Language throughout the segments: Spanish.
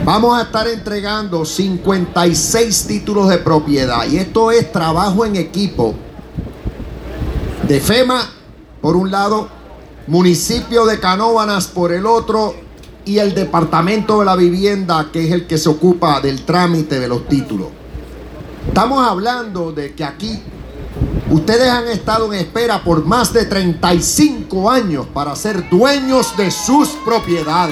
Vamos a estar entregando 56 títulos de propiedad. Y esto es trabajo en equipo de FEMA, por un lado, municipio de Canóvanas por el otro, y el Departamento de la Vivienda, que es el que se ocupa del trámite de los títulos. Estamos hablando de que aquí ustedes han estado en espera por más de 35 años para ser dueños de sus propiedades.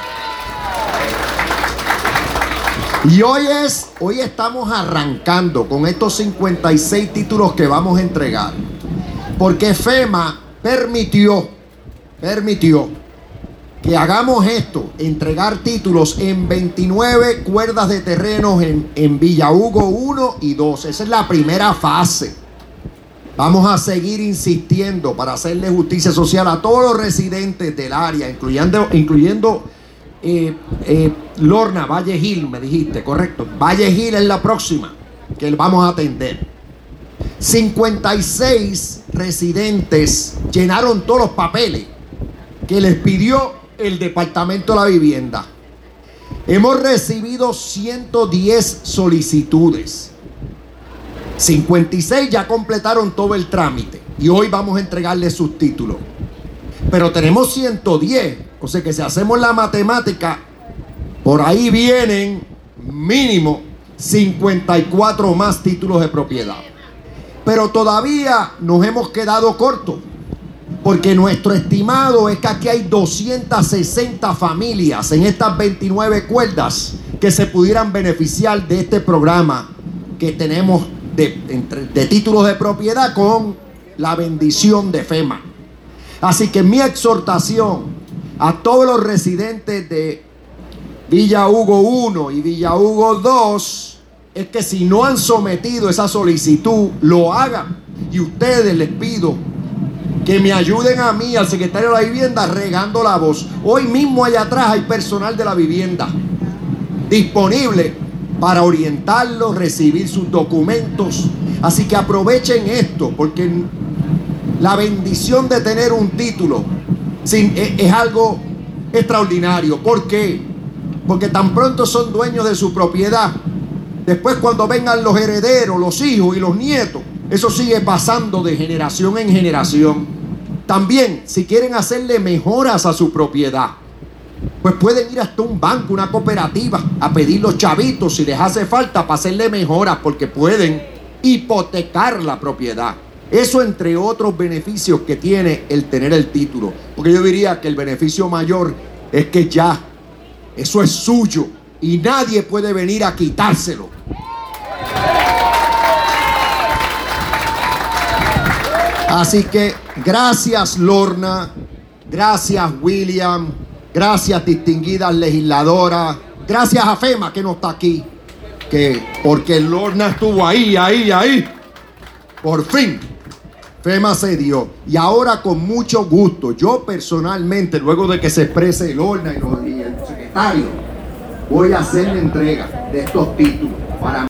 Y hoy estamos arrancando con estos 56 títulos que vamos a entregar. Porque FEMA permitió que hagamos esto, entregar títulos en 29 cuerdas de terrenos en Villa Hugo 1 y 2. Esa es la primera fase. Vamos a seguir insistiendo para hacerle justicia social a todos los residentes del área, incluyendo Lorna, Valle Gil, me dijiste, correcto. Valle Gil es la próxima que vamos a atender. 56 residentes llenaron todos los papeles que les pidió el Departamento de la Vivienda. Hemos recibido 110 solicitudes. 56 ya completaron todo el trámite y hoy vamos a entregarles sus títulos. Pero tenemos 110, o sea que si hacemos la matemática, por ahí vienen mínimo 54 más títulos de propiedad. Pero todavía nos hemos quedado cortos, porque nuestro estimado es que aquí hay 260 familias en estas 29 cuerdas que se pudieran beneficiar de este programa que tenemos de títulos de propiedad con la bendición de FEMA. Así que mi exhortación a todos los residentes de Villa Hugo 1 y Villa Hugo 2 es que si no han sometido esa solicitud, lo hagan. Y ustedes, les pido que me ayuden a mí, al secretario de la Vivienda, regando la voz. Hoy mismo allá atrás hay personal de la vivienda disponible para orientarlos, recibir sus documentos. Así que aprovechen esto, porque la bendición de tener un título es algo extraordinario. ¿Por qué? Porque tan pronto son dueños de su propiedad, después cuando vengan los herederos, los hijos y los nietos, eso sigue pasando de generación en generación. También, si quieren hacerle mejoras a su propiedad, pues pueden ir hasta un banco, una cooperativa, a pedir los chavitos si les hace falta para hacerle mejoras, porque pueden hipotecar la propiedad. Eso entre otros beneficios que tiene el tener el título. Porque yo diría que el beneficio mayor es que ya eso es suyo y nadie puede venir a quitárselo. Así que gracias Lorna, gracias William, gracias distinguidas legisladoras, gracias a FEMA que no está aquí, porque Lorna estuvo ahí. Por fin FEMA se dio. Y ahora con mucho gusto, yo personalmente, luego de que se exprese Lorna y el secretario, voy a hacer la entrega de estos títulos para